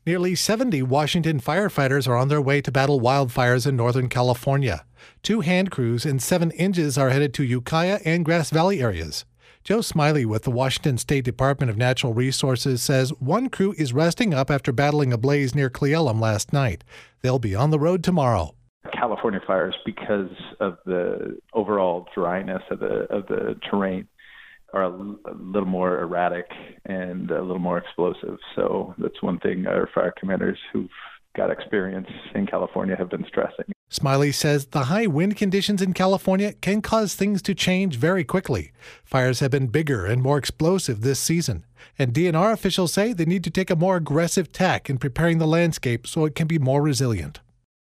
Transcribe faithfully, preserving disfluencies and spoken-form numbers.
Nearly seventy Washington firefighters are on their way to battle wildfires in Northern California. Two hand crews and seven engines are headed to Ukiah and Grass Valley areas. Joe Smiley with the Washington State Department of Natural Resources says one crew is resting up after battling a blaze near Cle Elum last night. They'll be on the road tomorrow. California fires, because of the overall dryness of the of the terrain, are a, a little more erratic and a little more explosive. So that's one thing our fire commanders who've got experience in California have been stressing. Smiley says the high wind conditions in California can cause things to change very quickly. Fires have been bigger and more explosive this season, and D N R officials say they need to take a more aggressive tack in preparing the landscape so it can be more resilient.